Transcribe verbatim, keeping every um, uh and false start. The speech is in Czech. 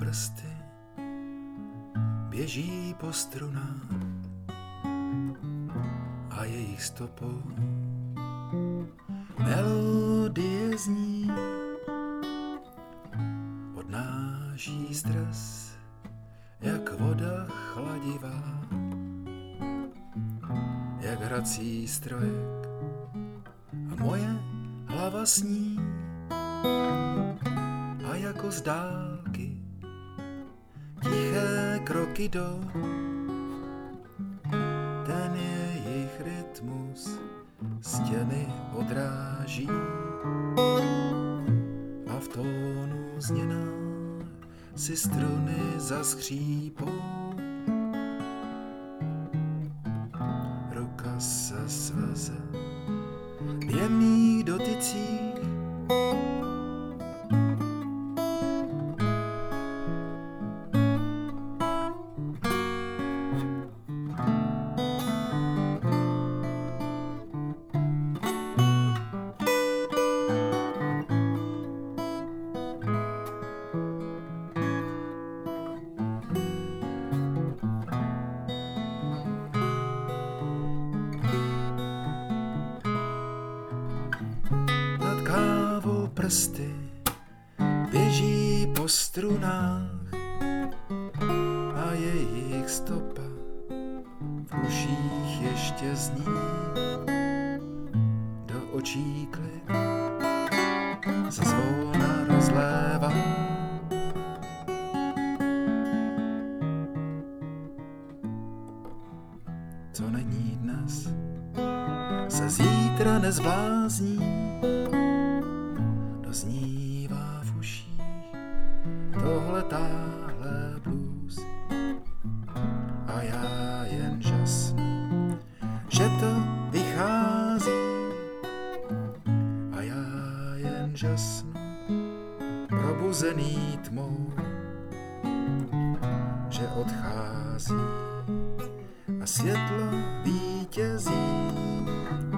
prsty, běží po strunách a jejich stopou melodie zní, odnáší stres, jak voda chladivá, jak hrací strojek a moje hlava sní. A jako z dálky tiché kroky jdou, ten jejich rytmus stěny odráží a v tónu zněná si struny zaskřípou. Ruka se sveze v jemných dotycích, kávou prsty běží po strunách a jejich stopa v uších ještě zní. Do očí klid se zvolna rozlévá. Co není dnes, se zítra nezblázní. Doznívá v uších tohle táhle blues a já jen žasnu, že to vychází a já jen žasnu, probuzený tmou, že odchází a světlo vítězí.